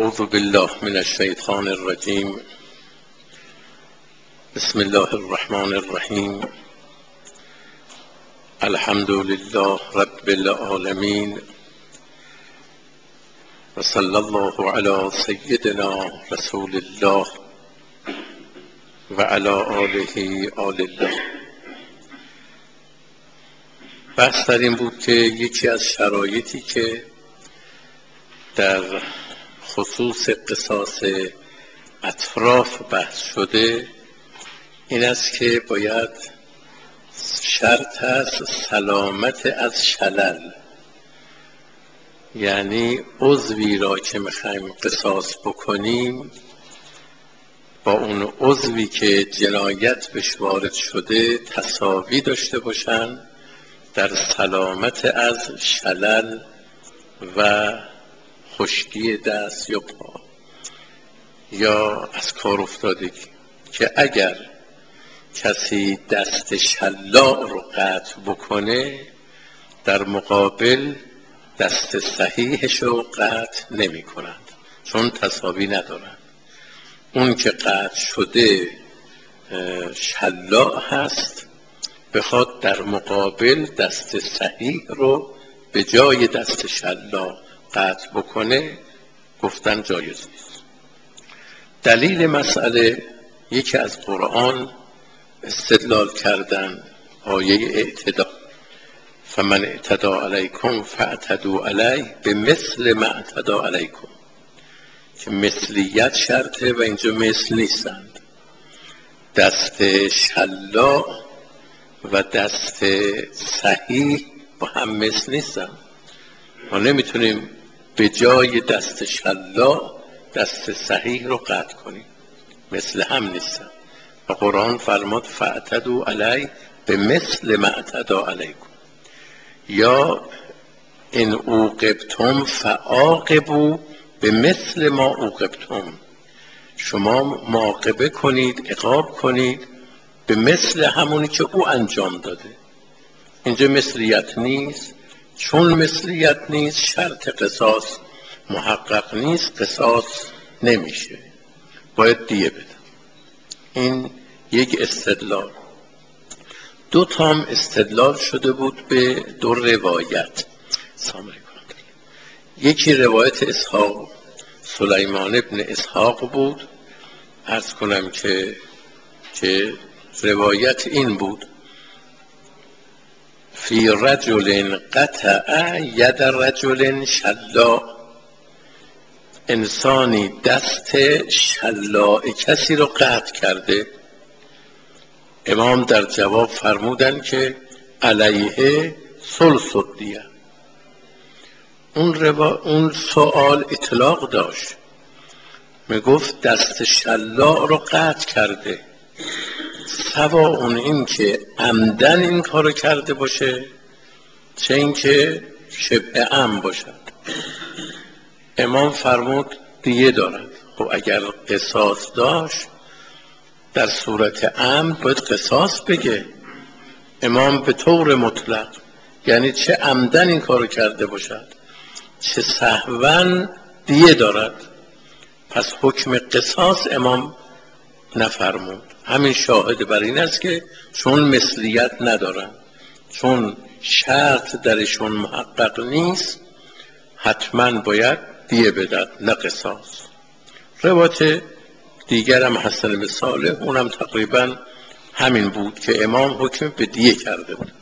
اعوذ بالله من الشیطان الرجیم. بسم الله الرحمن الرحیم. الحمد لله رب العالمین و صلی الله علی سیدنا رسول الله و علی آله آل الله. بحث در این بود که یکی از شرایطی که در خصوص قصاص اطراف بحث شده این است که باید شرط است سلامت از شلل، یعنی عضوی را که میخوایم قصاص بکنیم با اون عضوی که جنایت بهش وارد شده تساوی داشته باشن در سلامت از شلل و خشکی دست یا پا یا از کار افتادگی، که اگر کسی دست شلاع رو قطع بکنه در مقابل دست صحیحش رو قطع نمی کنند چون تساوی ندارند. اون که قطع شده شلاع هست بخواد در مقابل دست صحیح رو به جای دست شلاع قطع بکنه گفتن جایز نیست. دلیل مسئله یکی از قرآن استدلال کردن آیه اعتدا، فمن اعتدى علیکم فاعتدوا علیه بمثل ما اعتدى علیکم، که مثلیت شرطه و اینجا مثل نیستند. دست شلاع و دست صحیح با هم مثل نیستند. ما نمیتونیم به جای دست شلاع دست صحیح رو قطع کنیم، مثل هم نیستن. و قرآن فرمود فاعتدوا علی به مثل ما اعتدى علیکم، یا ان عوقبتم فعاقبوا به مثل ما عوقبتم، شما معاقبه کنید عقاب کنید به مثل همونی که او انجام داده. اینجا مثلیت نیست. چون مثلیت نیست شرط قصاص محقق نیست، قصاص نمیشه، باید دیه بده. این یک استدلال. دو تام استدلال شده بود به دو روایت. یکی روایت اسحاق سلیمان ابن اسحاق بود. عرض کنم که روایت این بود فی رجل قطع ید رجل شلاع، انسانی دست شلاع کسی رو قطع کرده. امام در جواب فرمودن که علیه ثلث الدیه. اون سوال اطلاق داشت، میگفت دست شلاع رو قطع کرده، سواء این که عمدن این کارو کرده باشه چه این که شبه عمد باشد. امام فرمود دیه دارد. خب اگر قصاص داشت در صورت عمد باید قصاص بگه. امام به طور مطلق، یعنی چه عمدن این کارو کرده باشد چه سهوا دیه دارد. پس حکم قصاص امام نفرمود. همین شاهد بر این است که چون مثلیت ندارن، چون شرط درشون محقق نیست، حتما باید دیه بدن نه قصاص. روایت دیگر هم حسن بن صالح، اونم تقریبا همین بود که امام حکم به دیه کرده بود.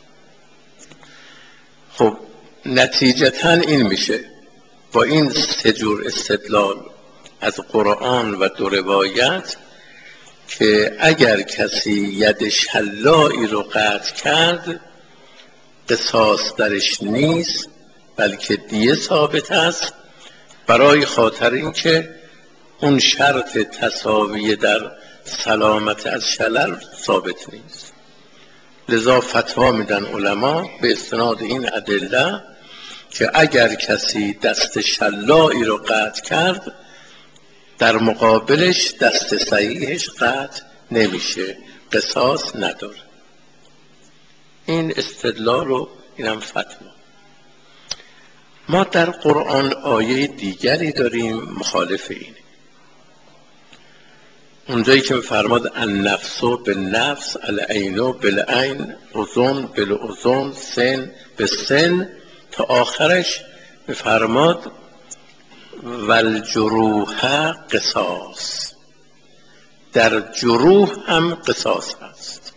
خب نتیجتا این میشه با این سه جور استدلال از قرآن و دو روایت که اگر کسی ید شلاعی رو قطع کرد قصاص درش نیست بلکه دیه ثابت است، برای خاطر اینکه اون شرط تساوی در سلامت از شلل ثابت نیست. لذا فتوا میدن علما به استناد این ادله که اگر کسی دست شلاعی رو قطع کرد در مقابلش دست صحیحش قطع نمیشه، قصاص نداره. این استدلال رو، اینم فتوا. ما در قرآن آیه دیگری داریم مخالف اینه. اونجایی که فرماد النفس بالنفس، العین بالعین، اذن بالاذن، سن بالسن، تا آخرش فرماد والجروح قصاص. در جروح هم قصاص هست.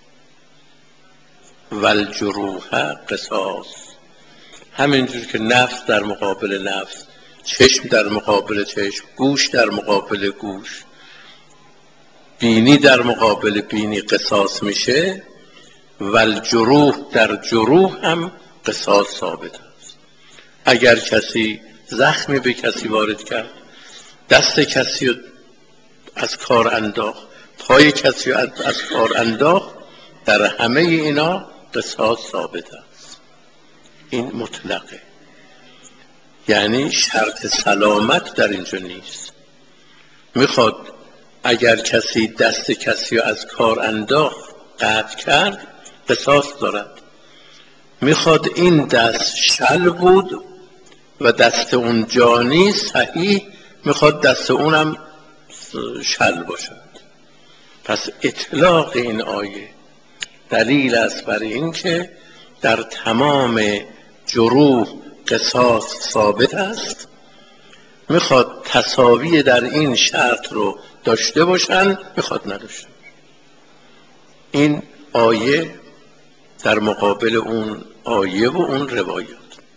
والجروح قصاص، همینجور که نفس در مقابل نفس، چشم در مقابل چشم، گوش در مقابل گوش، بینی در مقابل بینی قصاص میشه، والجروح در جروح هم قصاص ثابت است. اگر کسی زخمی به کسی وارد کرد، دست کسی رو از کار انداخت، پای کسی رو از کار انداخت، در همه اینا قصاص ثابت است. این مطلقه، یعنی شرط سلامت در اینجا نیست. میخواد اگر کسی دست کسی رو از کار انداخت، قطع کرد، قصاص دارد. میخواد این دست شل بود و دست اون جانی صحیح، میخواد دست اونم شل باشد. پس اطلاق این آیه دلیل است بر این که در تمام جروح قصاص ثابت است. میخواد تساوی در این شرط رو داشته باشن، میخواد نداشته. این آیه در مقابل اون آیه و اون روایات.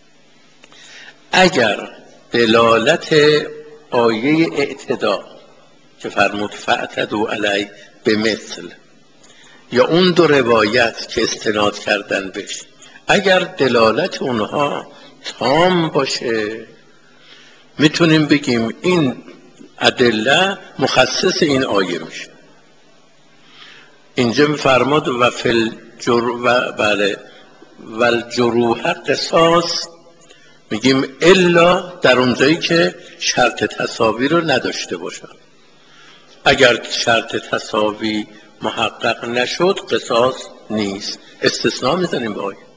اگر دلالت آیه اعتدا که فرمود فاعتدوا علی بمثل، یا اون دو روایت که استناد کردن بهش، اگر دلالت اونها تام باشه، میتونیم بگیم این ادله مخصص این آیه میشه. اینجا میفرماد و والجروح قصاص، میگیم الا در اونجایی که شرط تساوی رو نداشته باشن. اگر شرط تساوی محقق نشد قصاص نیست، استثناء میزنیم به آیه.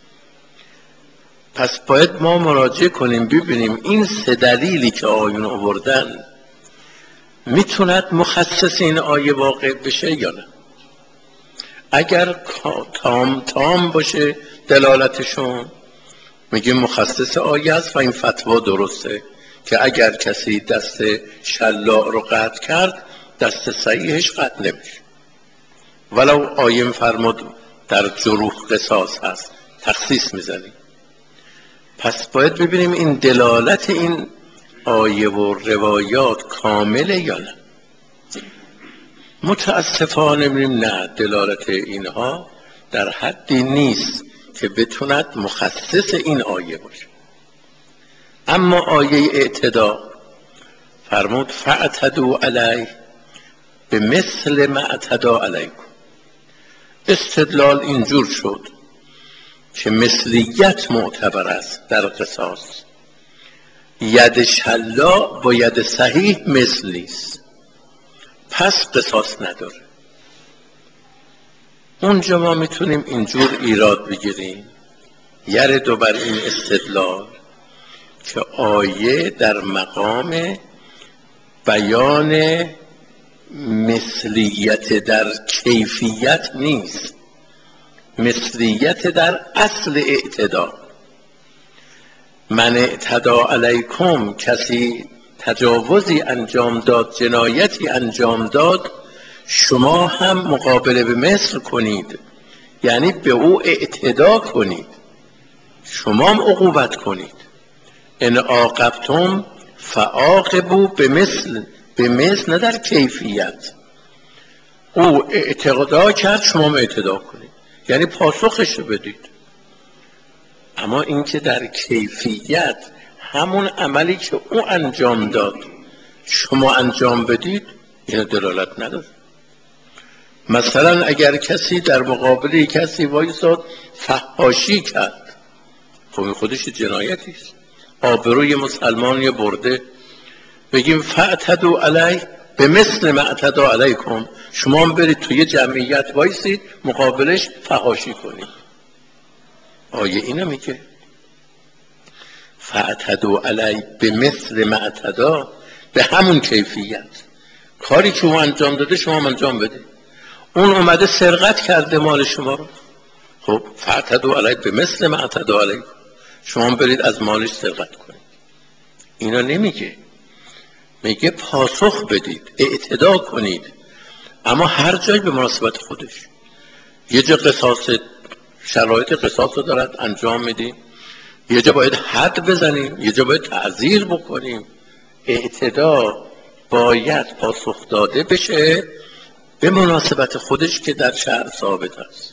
پس باید ما مراجعه کنیم ببینیم این سه دلیلی که آیون آوردن میتوند مخصص این آیه واقع بشه یا نه. اگر تام باشه دلالتشون، میگیم مخصص آیه است و این فتوا درسته که اگر کسی دست شلاع رو قطع کرد، دست صحیحش قطع نمیشه، ولو آیه فرمود در جروح قصاص هست، تخصیص میزنیم. پس باید ببینیم این دلالت این آیه و روایات کامله یا نه. متاسفانه میبینیم نه، دلالت اینها در حدی نیست که بتوند مخصص این آیه باشه. اما آیه اعتدا فرمود فاعتدوا علیه بمثل ما اعتدا علیکم. استدلال اینجور شد که مثلیت معتبر است در قصاص. ید شلاع با ید صحیح مثلی است، پس قصاص نداره. اونجا ما میتونیم اینجور ایراد بگیریم، یرد بر این استدلال، که آیه در مقام بیان مثلیت در کیفیت نیست، مثلیت در اصل اعتدا. من اعتدا علیکم، کسی تجاوزی انجام داد، جنایتی انجام داد، شما هم مقابله به مثل کنید، یعنی به او اعتدا کنید، شما هم عقوبت کنید. ان عاقبتم فعاقبوا بمثل، به مثل نه در کیفیت. او اعتدا کرد، شما هم اعتدا کنید، یعنی پاسخش رو بدید. اما اینکه در کیفیت همون عملی که او انجام داد شما انجام بدید، اینو دلالت نداره. مثلا اگر کسی در مقابل کسی وایساد فحاشی کرد، خب خودش جنایتی است، آبروی مسلمانی برده، بگیم فاعتدوا علیه به مثل ما اعتدا علیکم، شما هم برید توی جمعیت وایسید مقابلش فحاشی کنید. آیه اینو میگه فاعتدوا علی به مثل ما اعتدا، به همون کیفیت کاری که او انجام داده شما هم انجام بده. اون اومده سرقت کرده مال شما رو، خب فاعتدوا علی به مثل ما اعتدا علی، شما برید از مالش سرقت کنید. اینا نمیگه، میگه پاسخ بدید، اعتدا کنید، اما هر جای به مناسبت خودش. یه جا قصاص، شرایط قصاص رو دارد انجام میدیم، یه جا باید حد بزنیم، یه جا باید تعزیر بکنیم. اعتدا باید پاسخ داده بشه به مناسبت خودش که در شرع ثابت است.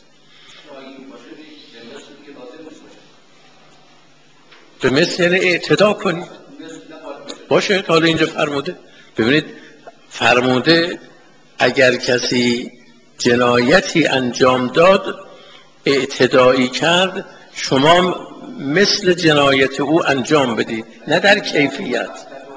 به مثل یعنی اعتدا کنید باشه. حالا اینجا فرموده، ببینید فرموده اگر کسی جنایتی انجام داد اعتدایی کرد، شما مثل جنایت او انجام بدید، نه در کیفیت.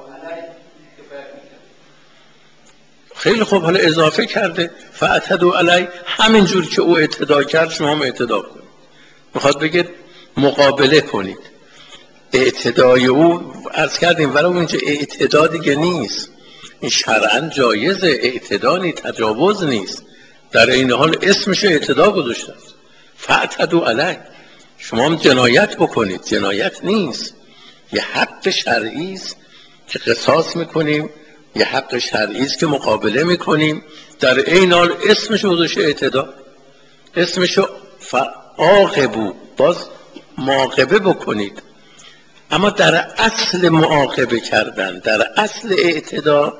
خیلی خوب، حالا اضافه کرده فاعتدوا علی، همین جور که او اعتدا کرد شما هم اعتدا کنید. میخواد بگه مقابله کنید. اعتدای او عرض کردیم ولی اینجا اعتدا دیگه نیست، این شرعاً جایزه، اعتدا نیست، تجاوز نیست، در این حال اسمش اعتدا گذاشته است. فاعتدوا علی، شما هم جنایت بکنید، جنایت نیست، یه حق شرعی است که قصاص میکنیم، یه حق شرعی است که مقابله میکنیم، در این حال اسمش گذاشته اعتدا، اسمشو فعاقبوا، باز معاقبه بکنید. اما در اصل معاقبه کردن، در اصل اعتدا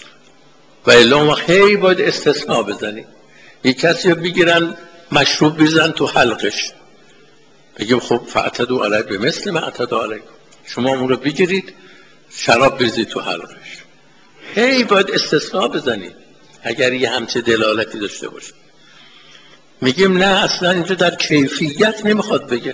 و الا خیلی باید استثناء بزنید. یک کسی رو بگیرن مشروب بیزن تو حلقش، بگیم خب فاعتدوا علی به مثل ما اعتدا علیکم، شما اون رو بگیرید شراب بریزید تو حلقش. هی باید استثناء بزنید اگر یه همچه دلالتی داشته باشه. میگیم نه، اصلا اینجا در کیفیت نمیخواد بگه.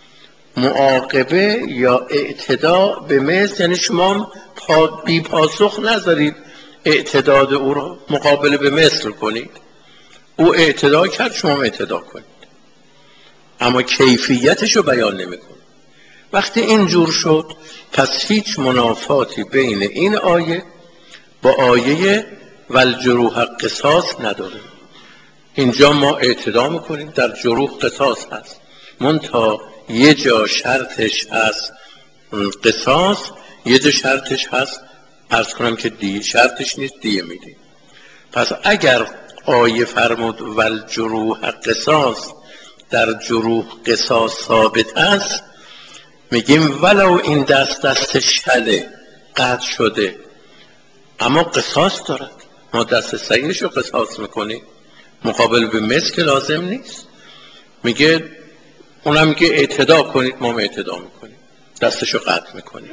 معاقبه یا اعتدا به مثل یعنی شما بی پاسخ نذارید اعتداد او رو، مقابله به مثل کنید. او اعتدا کرد شما اعتدا کنید، اما کیفیتش رو بیان نمی‌کنه. وقتی اینجور شد پس هیچ منافاتی بین این آیه با آیه والجروح قصاص نداره. اینجا ما اعتدا میکنیم، در جروح قصاص هست، منتها یه جا شرطش هست قصاص، یه جا شرطش هست عرض کنم که دیه، شرطش نیست دیه میدیم. پس اگر آیه فرمود والجروح قصاص، در جروح قصاص ثابت است، میگیم ولو این دست شله قطع شده اما قصاص دارد، ما دست سگش رو قصاص میکنیم، مقابل به مثل لازم نیست. میگه اونم میگه اعتدا کنید، ما اعتدا میکنیم، دستش رو قطع میکنیم.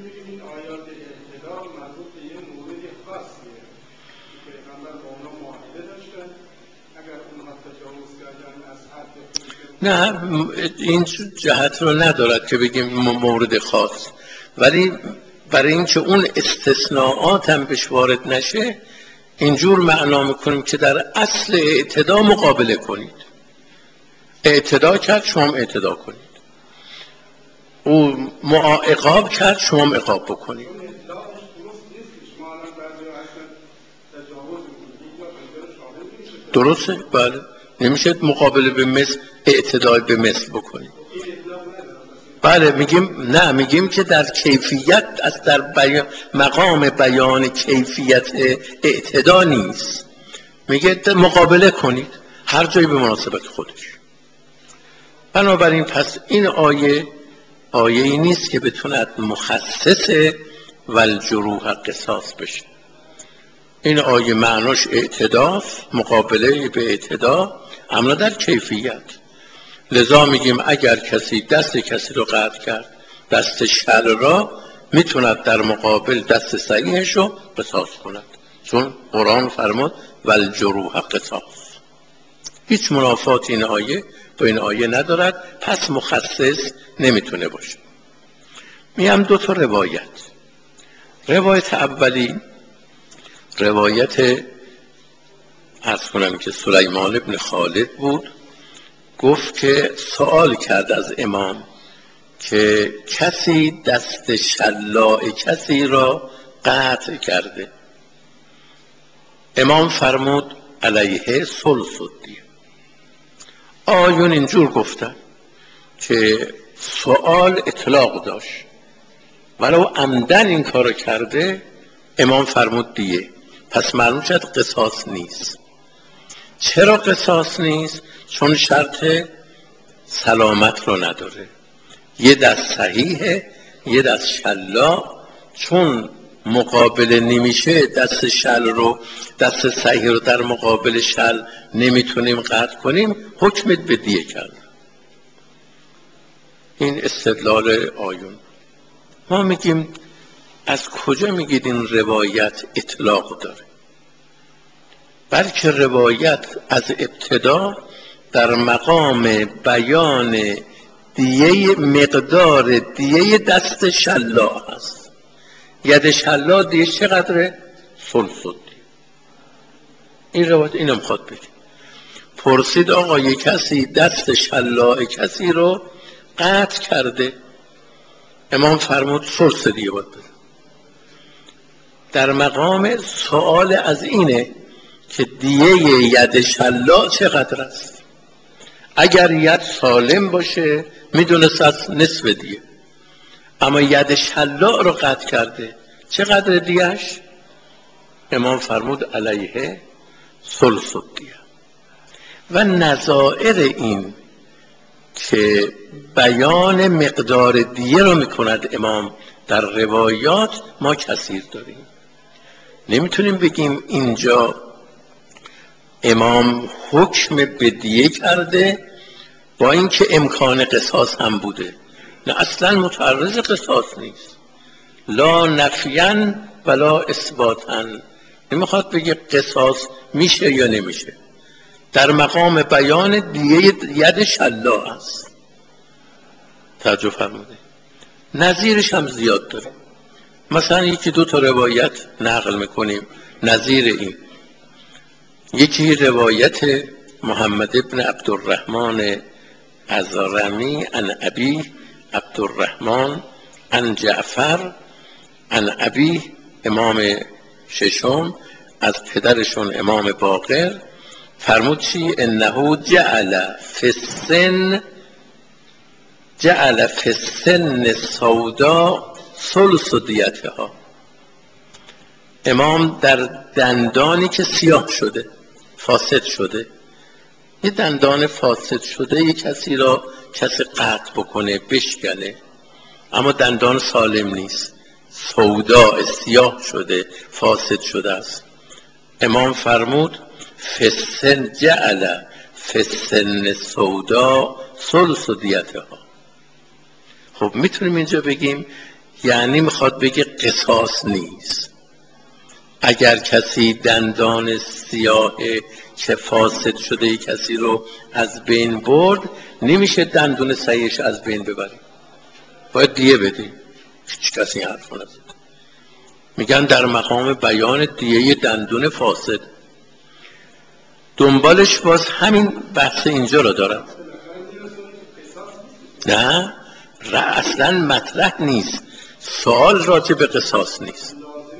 نه این جهت رو ندارد که بگیم مورد خاص، ولی برای اینکه اون استثناءات هم بهش وارد نشه اینجور معنا میکنیم که در اصل اعتدا مقابله کنید. اعتدا کرد شما هم اعتدا کنید، او عقاب کرد شما هم عقاب بکنید. درسته؟ بله، نمیشه مقابله به مثل اعتدای به مثل بکنید. بله میگیم نه، میگیم که در کیفیت از در مقام بیان کیفیت اعتدا نیست، میگه مقابله کنید هر جایی به مناسبت خودش. بنابراین پس این آیه ای نیست که بتوند مخصص والجروح قصاص بشه. این آیه معناش اعتداست، مقابله به اعتدا، اما در کیفیت. لذا میگیم اگر کسی دست کسی رو قطع کرد، دست شل را، میتوند در مقابل دست صحیحش رو قصاص کند، چون قرآن فرمود والجروح قصاص. هیچ منافات این آیه با این آیه ندارد، پس مخصص نمیتونه باشه. میام دو تا روایت اولی روایت عرض کنم که سلیمان ابن خالد بود. گفت که سوال کرد از امام که کسی دست شلاء کسی را قطع کرده. امام فرمود علیه ثلث الدیه. آیون اینجور گفتن که سوال اطلاق داشت، ولو عمدن این کارو کرده امام فرمود دیه. پس معلوم شد قصاص نیست. چرا قصاص نیست؟ چون شرط سلامت رو نداره. یه دست صحیحه، یه دست شلا. چون مقابل نمیشه دست صحیح رو در مقابل شل نمیتونیم قطع کنیم، حکمت به دیه کرد. این استدلال آیون. ما میگیم از کجا میگید این روایت اطلاق داره؟ بلکه روایت از ابتدا در مقام بیان دیه، مقدار دیه دست شلا هست. ید شلا دیه چقدره؟ ثلث الدیه. این روایت اینم خواد بگه. پرسید آقا یک کسی دست شلا کسی رو قطع کرده، امام فرمود ثلث دیه باید بده. در مقام سوال از اینه که دیه ید شلا چقدر است. اگر ید سالم باشه میدونست از نصف دیه، اما ید شلا رو قطع کرده، چقدر دیهش؟ امام فرمود علیه ثلث الدیه. و نظائر این که بیان مقدار دیه رو میکند امام در روایات ما کثیر داریم. نمیتونیم بگیم اینجا امام حکم به دیه کرده با اینکه امکان قصاص هم بوده. نه، اصلا متعرض قصاص نیست. لا نفیاً ولا اثباتاً. نمیخواد بگه قصاص میشه یا نمیشه. در مقام بیان دیه ید شلا است. توجه فرموده. نظیرش هم زیاد داره. مثلا یکی دو تا روایت نقل میکنیم نظیر این. یکی روایت محمد ابن عبدالرحمن الرمی عن ابی عبدالرحمن عن جعفر عن ابی، امام ششم، از پدرشون امام باقر، فرمود چی؟ انه جعل فی السن سودا ثلث دیتها. امام در دندانی که سیاه شده، فاسد شده، یه دندان فاسد شده یه کسی را کسی قطع بکنه، بشکنه، اما دندان سالم نیست، سودا، سیاه شده، فاسد شده است. امام فرمود جعل فی السن سودا ثلث دیتها. خب میتونیم اینجا بگیم یعنی میخواد بگه قصاص نیست. اگر کسی دندان سیاه که فاسد شده ای کسی رو از بین برد، نمیشه دندون صحیحش از بین ببریم، باید دیه بدیم. هیچ کسی حرف نزد. میگن در مقام بیان دیه دندون فاسد. دنبالش باز همین بحث اینجا رو دارم. نه، اصلا مطرح نیست. سوال راجع به قصاص نیست.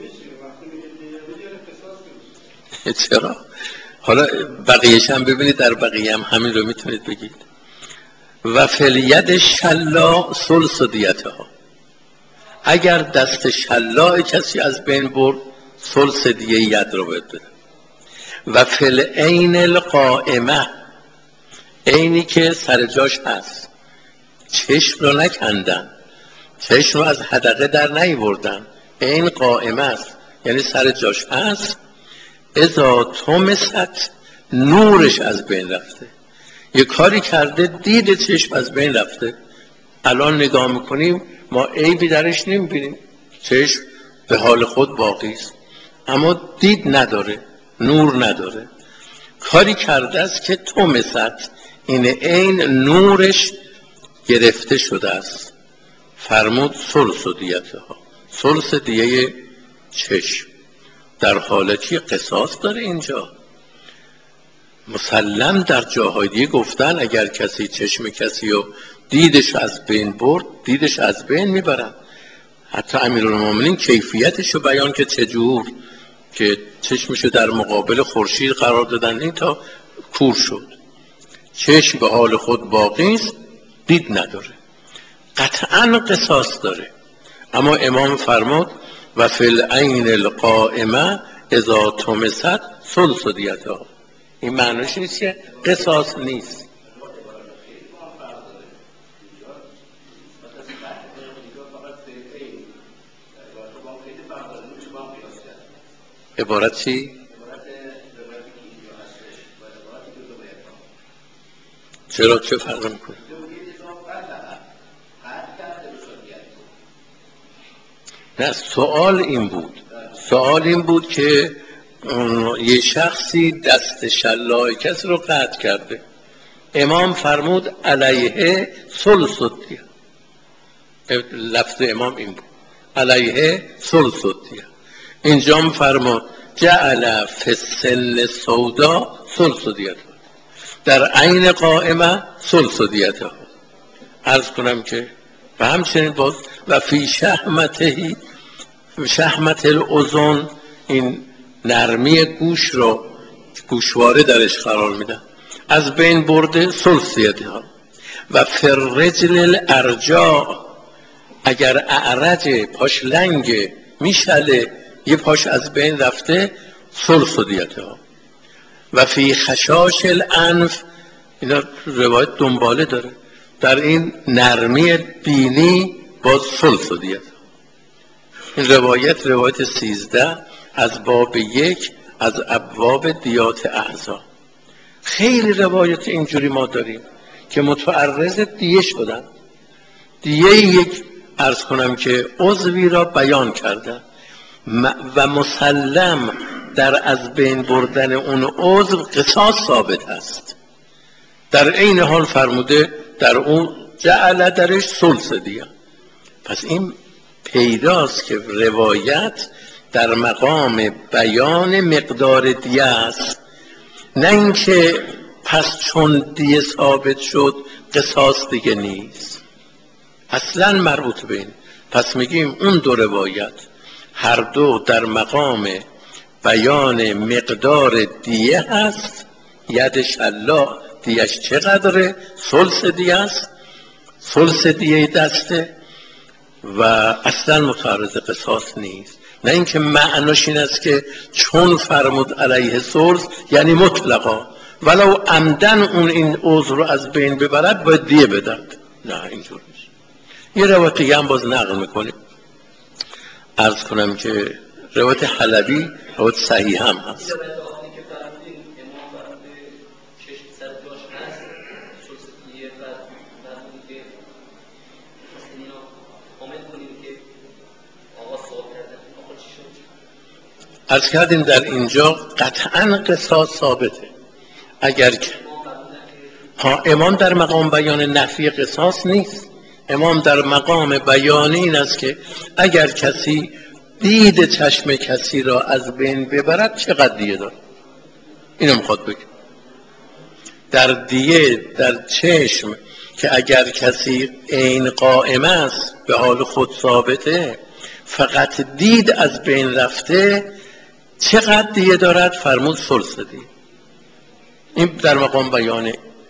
چرا؟ حالا بقیه‌ش هم ببینید، در بقیه هم همین رو میتونید بگید. و فلید شلا ثلث دیتها. اگر دست شلا کسی از بین برد، ثلث دیه ید رو باید بده. و فل عین القائمه، عینی که سر جاش هست، چشم رو نکندن، چشم رو از حدقه در نیاوردن، عین قائمه است یعنی سر جاش هست. اذا طمست، نورش از بین رفته، یه کاری کرده دید چشم از بین رفته. الان نگاه میکنیم ما عیبی درش نمیبینیم، چشم به حال خود باقی است، اما دید نداره، نور نداره. کاری کرده است که طمست، این عین نورش گرفته شده است. فرمود ثلث دیتها، ثلث دیه چشم. در حالتی قصاص داره اینجا. مسلم در جاهای دیگه گفتن اگر کسی چشم کسی رو دیدش از بین برد، دیدش از بین میبرن. حتی امیرالمومنین کیفیتش رو بیان که چجور که چشمشو در مقابل خورشید قرار دادن این تا کور شد. چشم به حال خود باقی است، دید نداره، قطعا قصاص داره. اما امام فرمود و فی العین القائمه اذا تمست ثلث دیتها. این معنیش نیست که قصاص نیست. عبارت چی؟ چرا چه فرق میکنه؟ نه، سوال این بود که یه شخصی دست شلاق کسی رو قطع کرده، امام فرمود علیه ثلث دیه. لفظ امام این بود علیه ثلث دیه. اینجا فرمود جعل فی السن سودا ثلث دیت، در عین قائمه ثلث دیت. عرض کنم که و همچنین باز و فی شحمته شحمت الاذن، این نرمی گوش رو گوشواره درش قرار میدن، از بین برده ثلث دیتها. و فی الرجل الارجاء، اگر اعرج پاش لنگ میشله یه پاش از بین رفته ثلث دیتها. و فی خشاش الانف، اینا روایت دنباله داره، در این نرمی بینی باز ثلث دیت. این روایت 13 از باب 1 از ابواب دیات اعضا. خیلی روایت اینجوری ما داریم که متعرض دیه شدن، دیه یک عرض کنم که عضوی را بیان کردن و مسلم در از بین بردن اون عضو قصاص ثابت است. در این حال فرموده در اون جعل درش ثلث دیه. پس این پیداست که روایت در مقام بیان مقدار دیه است، نه اینکه پس چون دیه ثابت شد قصاص دیگه نیست، اصلا مربوط به این. پس میگیم اون دو روایت هر دو در مقام بیان مقدار دیه هست. ید شلاق دیهش چقدره؟ ثلث دیه است، ثلث دیه دسته و اصلا متعرض قصاص نیست. نه اینکه معناش این است که چون فرمود علیه ثلث یعنی مطلقا ولو عمدن اون این عضو رو از بین ببرد باید دیه بدد، نه اینجور نیست. یه روایت دیگه هم باز نقل میکنیم، عرض کنم که روایت حلبی روایت صحیح هم هست. عرض کردیم در اینجا قطعا قصاص ثابته. اگر که امام در مقام بیان نفی قصاص نیست، امام در مقام بیان این است که اگر کسی دید چشم کسی را از بین ببرد چقدر دیه داره، اینو میخواد بگه. در دیه در چشم که اگر کسی عین قائمه است به حال خود ثابته، فقط دید از بین رفته چقدر دیه دارد؟ فرمود ثلث دیه. این در مقام بیانه.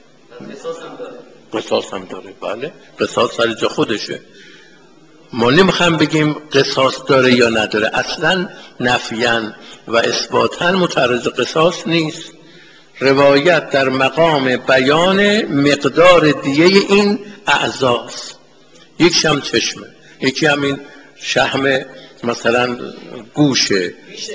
قصاص هم داره بله، قصاص سر جا خودشه. ما نمیخوام بگیم قصاص داره یا نداره، اصلا نفیاً و اثباتاً متعرض قصاص نیست. روایت در مقام بیان مقدار دیه این اعضاست. یکیش هم چشمه، یکی هم این شحم مثلا گوشه.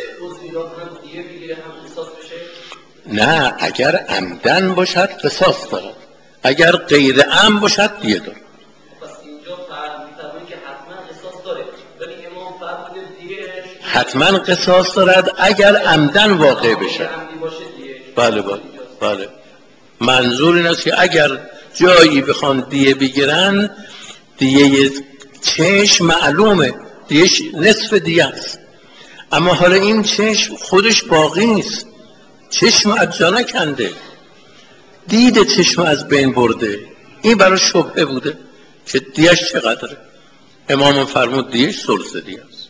نه، اگر عمدن باشد قصاص دارد، اگر غیر عمد باشد دیه دارد. پس اینجا می‌فرمایید که حتما قصاص داره، ولی امام فرموده دیهش حتما قصاص دارد اگر عمدن واقع بشه. بله بله بله. منظور این است که اگر جایی بخوان دیه بگیرن، دیه چشم معلومه دیهش نصف دیه است، اما حالا این چشم خودش باقی نیست، چشم از جا نکنده، دید چشم از بین برده، این برای شبهه بوده که دیش چقدره. امام فرمود دیش ثلث دیه است.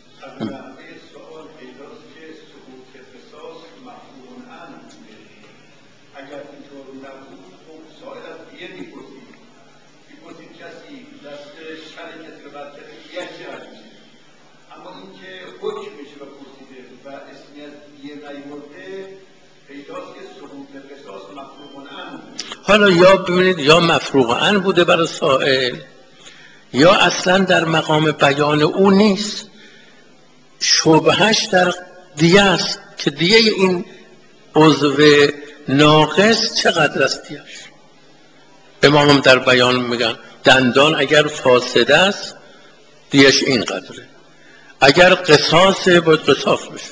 حالا یا ببینید یا مفروغ عنه بوده برای سائل، یا اصلا در مقام بیان او نیست، شبهش در دیه است که دیه این عضو ناقص چقدر است دیهش. امام هم در بیان میگن دندان اگر فاسد است دیهش این قدره، اگر قصاصه باید قصاص بشه.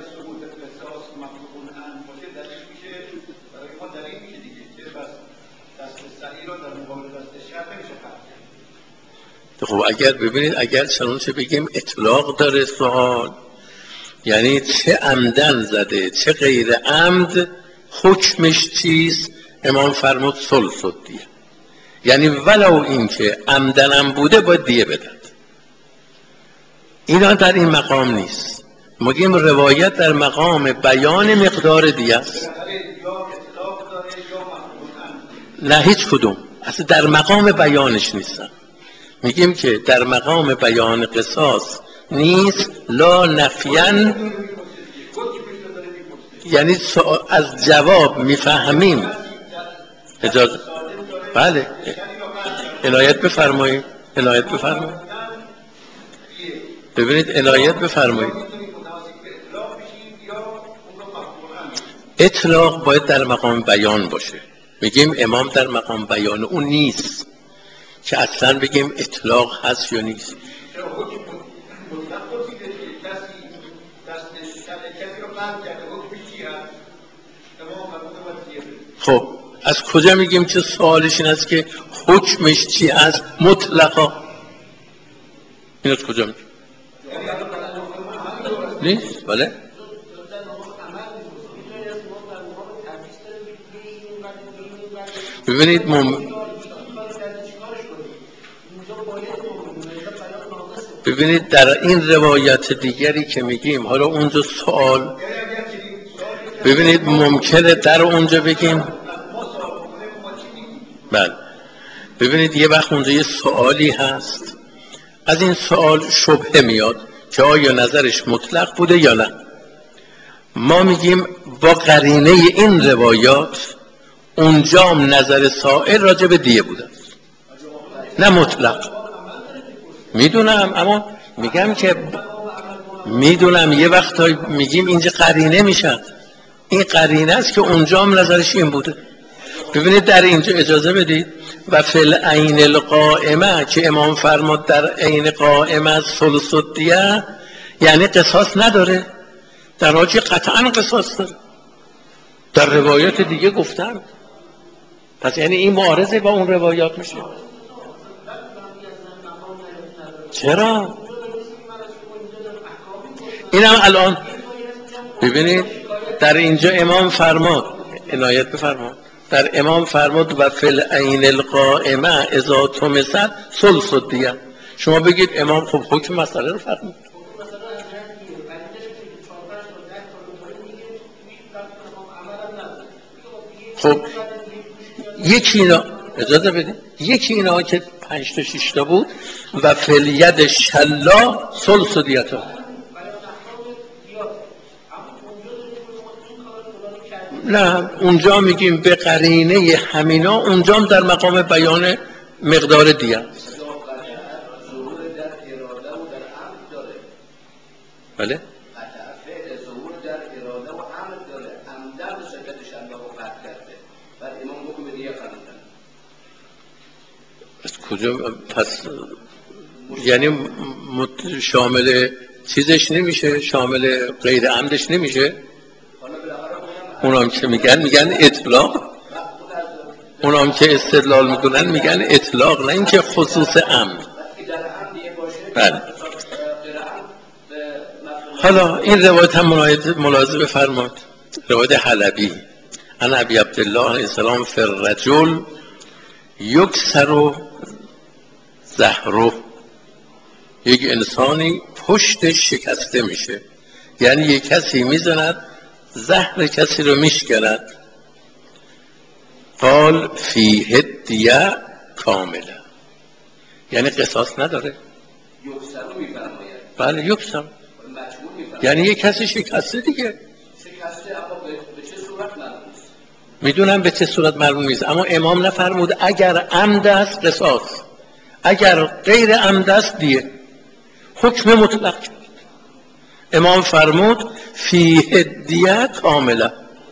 خب اگر ببینید اگر چنانچه بگیم اطلاق داره سوال، یعنی چه عمدن زده چه غیر عمد حکمش چیست؟ امام فرمود ثلث دیه، یعنی ولو اینکه عمدنم بوده باید دیه بدد. اینا در این مقام نیست، میگیم روایت در مقام بیان مقدار دیه است. نه هیچ کدوم، اصلا در مقام بیانش نیستن. میگیم که در مقام بیان قصاص نیست، لا نفیاً، یعنی از جواب میفهمیم. اجازه بله عنایت بفرمایید، عنایت بفرمایید. ببینید عنایت بفرمایید، اطلاق باید در مقام بیان باشه. میگیم امام در مقام بیان اون نیست که اصلا بگیم اطلاق هست یا نیست. خب از کجا میگیم که سوالش این است که حکمش چی است مطلقا؟ این از کجا میگیم؟ نیست. بله ببینید ببینید در این روایت دیگری که میگیم، حالا اونجا سوال ببینید ممکنه در اونجا بگیم بله ببینید یه وقت اونجا یه سوالی هست، از این سوال شبهه میاد که آیا نظرش مطلق بوده یا نه. ما میگیم با قرینه این روایات اونجام نظر سائل راجع به دیه بوده نه مطلق. میدونم اما میگم که میدونم یه وقت میگیم اینجا قرینه میشد، این قرینه است که اونجام نظرش این بوده. ببینید در اینجا اجازه بدید و فی العین القائمه که امام فرمود در عین قائمه ثلث الدیه، یعنی قصاص نداره، در حالی قطعا قصاص داره. در روایات دیگه گفتن، پس یعنی این معارضه با اون روایات میشه. چرا؟ اینم الان ببینید در اینجا امام فرمود، عنایت بفرمایید، در امام فرمود و فی العین القائمه اذا تمست ثلث الدیه. شما بگید امام خب حکم مسئله رو فرمود. خب یکی اینا اجازه بدید، یکی اینا که 5 تا 6 تا بود و فی الید شلا ثلث دیته. نه اونجا میگیم به قرینه همینا، اونجا هم در مقام بیان مقدار دیه است. بله از کجا پس یعنی شامل چیزش نمیشه، شامل غیر عمدش نمیشه؟ اونام که میگن اطلاق، اونام که استدلال میکنن میگن اطلاق، نه اینکه خصوص عمد. بله حالا این روایت هم ملاحظه بفرمایید، روایت حلبی عن ابی عبدالله علیه السلام فی الرجل یکسر و زهرو، یک انسانی پشتش شکسته میشه، یعنی یک کسی میزند زهر کسی رو میشکند. قال فیه دیه کامله، یعنی قصاص نداره. یکسر رو میفرماید. بله یکسر، مجموع میفرماید. یعنی یک کسی شکسته دیگه. شکسته اما به چه صورت معلوم نیست. میدونم به چه صورت معلوم نیست، اما امام نفرمود اگر عمد است قصاص، اگر غیر عمد است دیه. حکم مطلق کرد. امام فرمود فیه دیه کامله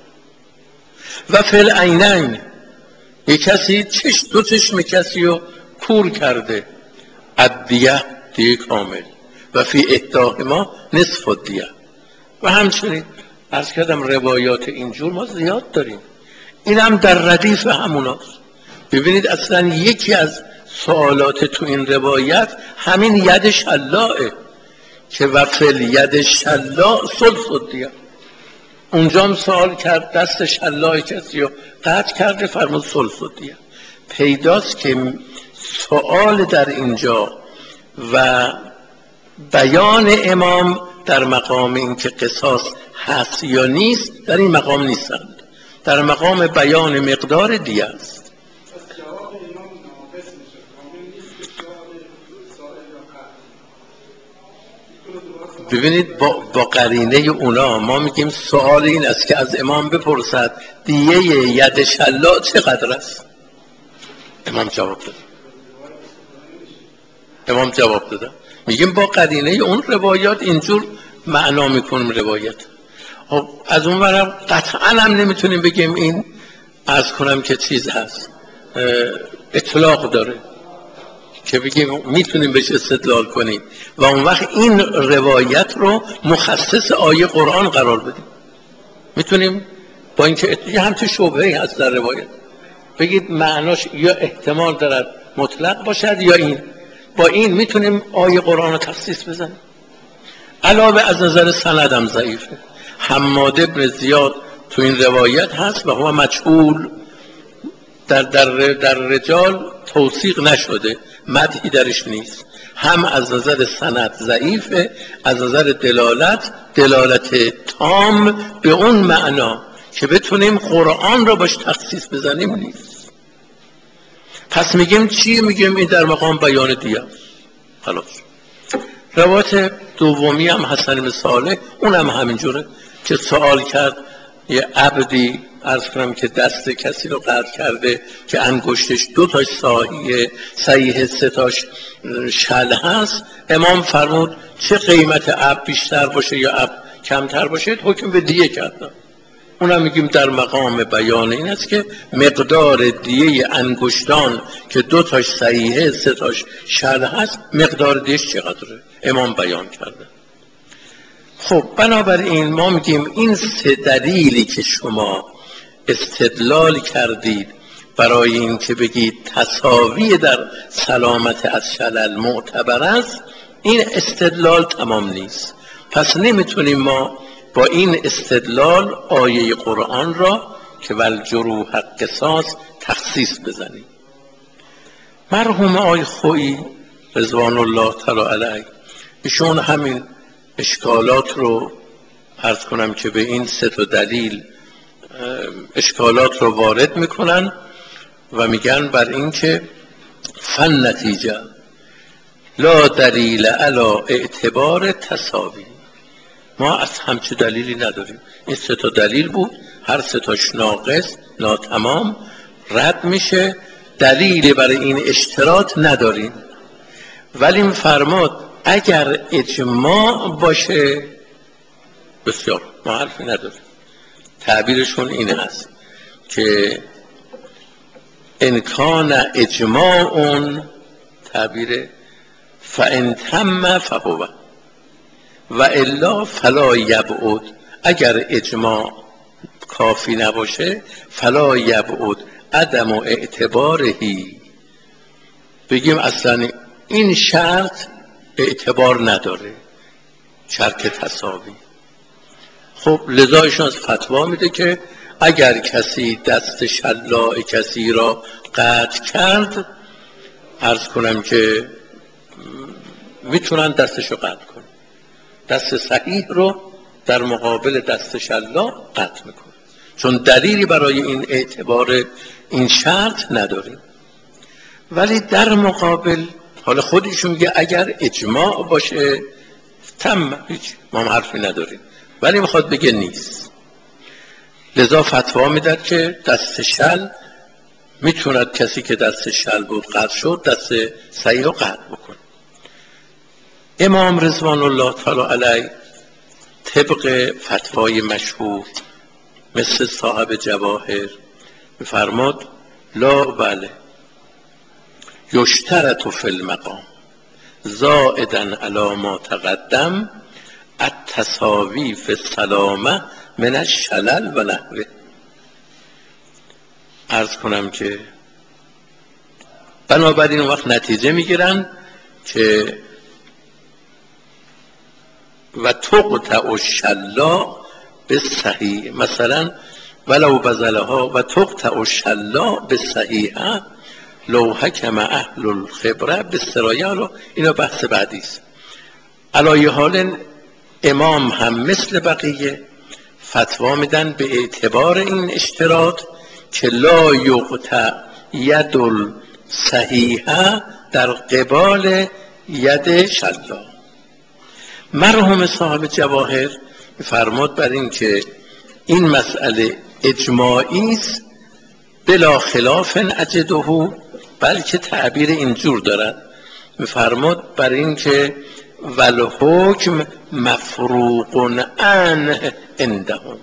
و فی العینین، یک کسی دو چشم کسی رو کور کرده، الدیه دیه کامل، و فی احداهما نصف الدیه. و همچنین عرض کردم روایات اینجور ما زیاد داریم، اینم در ردیف هموناست. ببینید اصلا یکی از سوالات تو این روایت همین ید شلاعه که وفل ید شلاع ثلث الدیه. اونجا هم سوال کرد دست شلاع کسی رو قطع کرده، فرمود ثلث الدیه. پیداست که سوال در اینجا و بیان امام در مقام این که قصاص هست یا نیست در این مقام نیستند، در مقام بیان مقدار دیه است. ببینید با قرینه اونا ما میگیم سوال این است که از امام بپرسد دیه ید شلاع چقدر است. امام جواب داده. میگیم با قرینه اون روایات اینجور معنا میکنیم روایت. از اون برم قطعا هم نمیتونیم بگیم این عرض کنم که چیز هست، اطلاق داره که بگیم میتونیم بهش استدلال کنیم و اون وقت این روایت رو مخصص آیه قرآن قرار بدیم. میتونیم با اینکه یه همچه شبهه‌ای هست در روایت بگید معناش یا احتمال دارد مطلق باشد یا این، با این میتونیم آیه قرآن رو تخصیص بزنیم. علاوه از نظر سندم ضعیفه. حماد بن زیاد تو این روایت هست و هو مجهول، در رجال توثیق نشده، مدحی درش نیست. هم از نظر سند ضعیفه، از نظر دلالت تام به اون معنا که بتونیم قرآن رو باش تخصیص بزنیم نیست. پس میگیم چی؟ میگیم این در مقام بیان دیه. خلاص. روایت دومی هم حسن بن صالح، اون هم همینجوره که سوال کرد یه عبدی عرض کنم که دست کسی رو قطع کرده که انگشتش 2 تاش صحیح 3 تاش شل هست. امام فرمود چه قیمت عبد بیشتر باشه یا عبد کمتر باشه حکم به دیه کردن. اونم میگیم در مقام بیان این است که مقدار دیه انگشتان که 2 تاش صحیحه 3 تاش شل هست مقدار دیش چقدره، امام بیان کرده. خب بنابراین ما میگیم این 3 دلیلی که شما استدلال کردید برای این که بگید تساوی در سلامت از شلل معتبر است، این استدلال تمام نیست. پس نمیتونیم ما با این استدلال آیه قرآن را که والجروح قصاص تخصیص بزنیم. مرحوم آقای خویی رضوان الله تعالی علیه ایشون همین اشکالات رو عرض کنم که به این 3 دلیل اشکالات رو وارد میکنن و میگن بر این که فن نتیجه لا دلیل علی اعتبار تساوی. ما از همچه دلیلی نداریم. این 3 دلیل بود، هر 3 تاش ناقص ناتمام رد میشه، دلیلی برای این اشتراط نداریم. ولی فرمود اگر اجماع باشه بسیار، ما حرفی نداریم. تعبیرشون این هست که انکان اجماع تعبیر فان تم فهو و الا فلا یبعد، اگر اجماع کافی نباشه فلا یبعد عدم اعتبارهی، بگیم اصلا این شرط اعتبار نداره، شرط تساوی. خب لذایشون از فتوا میده که اگر کسی دست شلاء کسی را قطع کرد، عرض کنم که میتونن دستشو قطع کنن، دست صحیح رو در مقابل دست شلاء قطع میکنن، چون دلیلی برای این اعتبار این شرط نداریم. ولی در مقابل حالا خودشون میگه اگر اجماع باشه تم، هیچ ما حرفی نداریم، ولی میخواد بگه نیست. لذا فتوا میداد که دست شل میتوند کسی که دست شل بود قطع شد دست صحیح رو قطع بکنه. امام رضوان الله تعالی علیه طبق فتوای مشهور مثل صاحب جواهر فرمود لا بله یشترط فی المقام زائدا علی ما تقدم التساوی فی السلامه من الشلل و نحوه. عرض کنم که بنابراین اون وقت نتیجه میگیرن که و تقطع الشلاء بالصحیح، مثلا ولو بذلها و تقطع الشلاء بالصحیح لو حکم اهل الخبره بالسرایه. اینا بحث بعدی است. علی حال امام هم مثل بقیه فتوا میدن به اعتبار این اشتراط که لا یقطع ید الصحیحه در قبال ید شلاء. مرحوم صاحب جواهر فرمود بر این که این مسئله اجماعی است بلا خلاف اجده، بلکه تعبیر اینجور دارد، میفرمود بر این که والحکم مفروق عنه عندهم،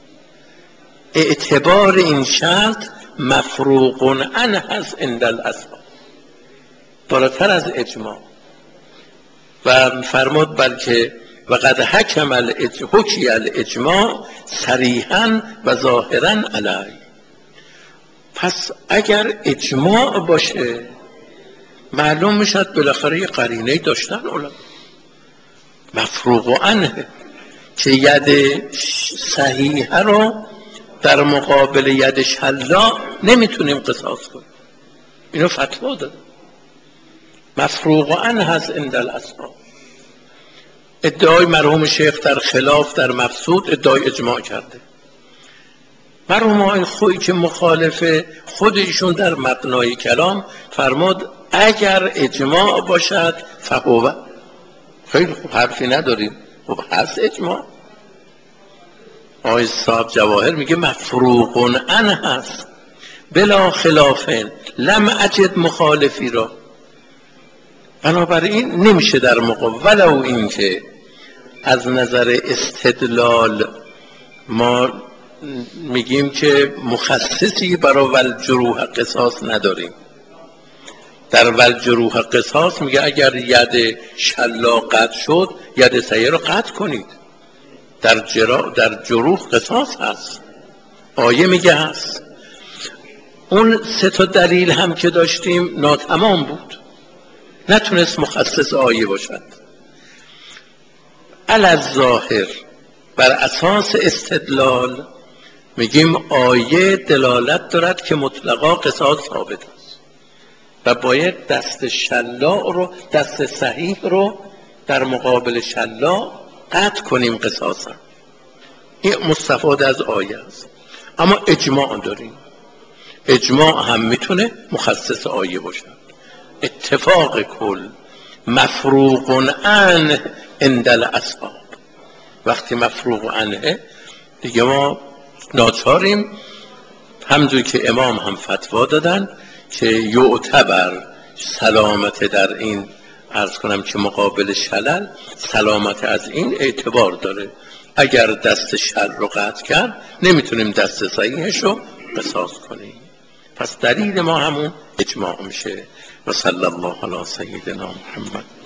اعتبار این شرط مفروق عنه هست عند الاصحاب، بالاتر از اجماع. و فرمود بلکه وقد حکم حکی الاجماع صریحا و ظاهرا علیه. پس اگر اجماع باشه معلوم میشد بالاخره یه قرینه داشتن علما مفروق عنه که ید صحیحه رو در مقابل ید شلاء نمیتونیم قصاص کنیم. اینو فتوا داد مفروق عنه هست عند الاصحاب. ادعای مرحوم شیخ در خلاف در مفسود ادعای اجماع کرده. مرحوم آقای خویی که مخالف خودشون در مبنای کلام فرمود اگر اجماع باشد فهو. خیلی خوب حرفی نداریم، خب هست اجماع. آقای صاحب جواهر میگه مفروق عنه هست بلا خلاف لم اجد مخالفی را. بنابراین نمیشه در مقابل، ولو این که از نظر استدلال ما میگیم که مخصصی برای والجروح قصاص نداریم. در والجروح قصاص میگه اگر ید شلاء قطع شد ید صحیح رو قطع کنید. در جروح قصاص هست، آیه میگه هست. اون سه تا دلیل هم که داشتیم ناتمام بود، نتونست مخصص آیه باشد. علی الظاهر بر اساس استدلال میگیم آیه دلالت دارد که مطلقا قصاص ثابت است و باید دست شلاء رو، دست صحیح رو در مقابل شلاء قطع کنیم قصاصا. این مستفاد از آیه است. اما اجماع داریم، اجماع هم میتونه مخصص آیه باشد. اتفاق کل مفروق عنه عند الاصحاب. وقتی مفروق عنه دیگه ما ناچاریم، همونجور که امام هم فتوا دادن که یعتبر سلامت در این، عرض کنم که مقابل شلل سلامت از این اعتبار داره. اگر دست شل رو قطع کرد نمیتونیم دست صحیحش رو قصاص کنیم. پس دلیل ما همون اجماع میشه. و صلی الله علی سیدنا محمد.